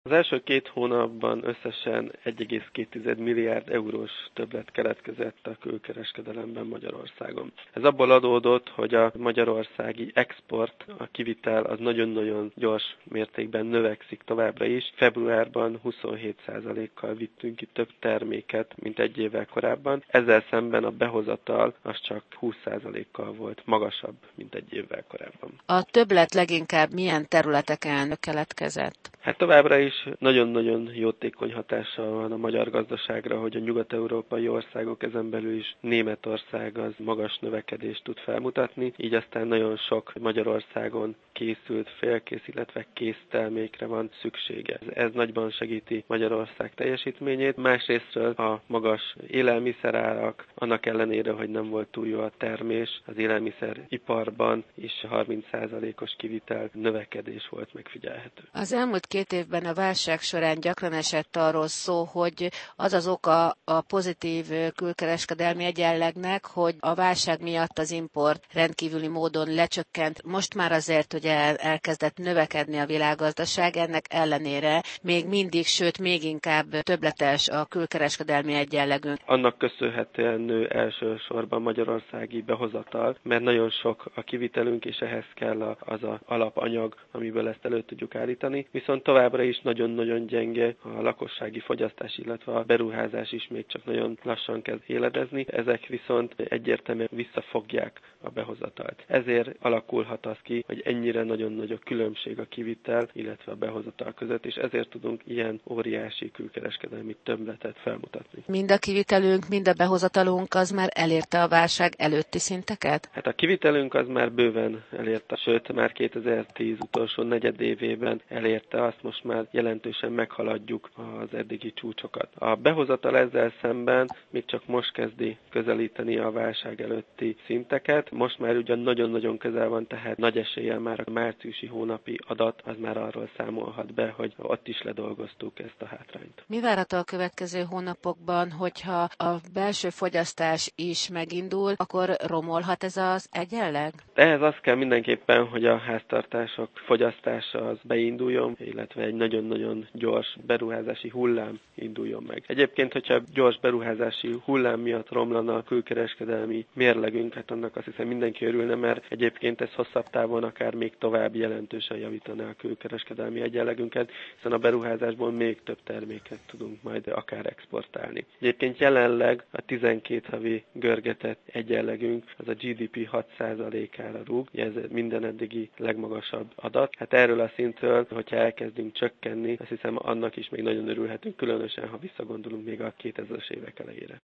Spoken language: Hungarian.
Az első 2 hónapban összesen 1,2 milliárd eurós többlet keletkezett a külkereskedelemben Magyarországon. Ez abból adódott, hogy a magyarországi export, a kivitel az nagyon-nagyon gyors mértékben növekszik továbbra is. Februárban 27%-kal vittünk ki több terméket, mint egy évvel korábban. Ezzel szemben a behozatal az csak 20%-kal volt magasabb, mint egy évvel korábban. A többlet leginkább milyen területeken keletkezett? Hát továbbra is nagyon-nagyon jótékony hatással van a magyar gazdaságra, hogy a nyugat-európai országok, ezen belül is Németország az magas növekedést tud felmutatni, így aztán nagyon sok Magyarországon készült félkész, illetve kész termékre van szüksége. Ez nagyban segíti Magyarország teljesítményét. Másrésztről a magas élelmiszerárak, annak ellenére, hogy nem volt túl jó a termés, az élelmiszeriparban is 30%-os kivitel növekedés volt megfigyelhető. Az elmúlt 2 évben a válság során gyakran esett arról szó, hogy az az oka a pozitív külkereskedelmi egyenlegnek, hogy a válság miatt az import rendkívüli módon lecsökkent. Most már azért, hogy elkezdett növekedni a világgazdaság, ennek ellenére még mindig, sőt még inkább többletes a külkereskedelmi egyenlegünk. Annak köszönhetően nő elsősorban magyarországi behozatal, mert nagyon sok a kivitelünk, és ehhez kell az alapanyag, amiből ezt elő tudjuk állítani. Viszont továbbra is nagyon-nagyon gyenge a lakossági fogyasztás, illetve a beruházás is még csak nagyon lassan kezd éledezni. Ezek viszont egyértelműen visszafogják a behozatalt. Ezért alakulhat az ki, hogy ennyire nagyon nagy a különbség a kivitel, illetve a behozatal között, és ezért tudunk ilyen óriási külkereskedelmi többletet felmutatni. Mind a kivitelünk, mind a behozatalunk az már elérte a válság előtti szinteket? Hát a kivitelünk az már bőven elérte, sőt már 2010 utolsó negyedévében elérte azt, most már jelentősen meghaladjuk az eddigi csúcsokat. A behozatal ezzel szemben még csak most kezdi közelíteni a válság előtti szinteket. Most már ugyan nagyon-nagyon közel van, tehát nagy eséllyel már a márciusi hónapi adat az már arról számolhat be, hogy ott is ledolgoztuk ezt a hátrányt. Mi várható a következő hónapokban, hogyha a belső fogyasztás is megindul, akkor romolhat ez az egyenleg? Ehhez az kell mindenképpen, hogy a háztartások fogyasztása az beinduljon, illetve egy nagyon-nagyon gyors beruházási hullám induljon meg. Egyébként, hogyha gyors beruházási hullám miatt romlana a külkereskedelmi mérlegünk, hát annak azt hiszem mindenki örülne, mert egyébként ez hosszabb távon akár még tovább jelentősen javítaná a külkereskedelmi egyenlegünket, hiszen a beruházásból még több terméket tudunk majd akár exportálni. Egyébként jelenleg a 12 havi görgetett egyenlegünk az a GDP 6%-ára rúg, ez minden eddigi legmagasabb adat. Hát erről a szintről, hogyha elkezdünk csökkenni, azt hiszem annak is még nagyon örülhetünk, különösen ha visszagondolunk még a 2000-es évek elejére.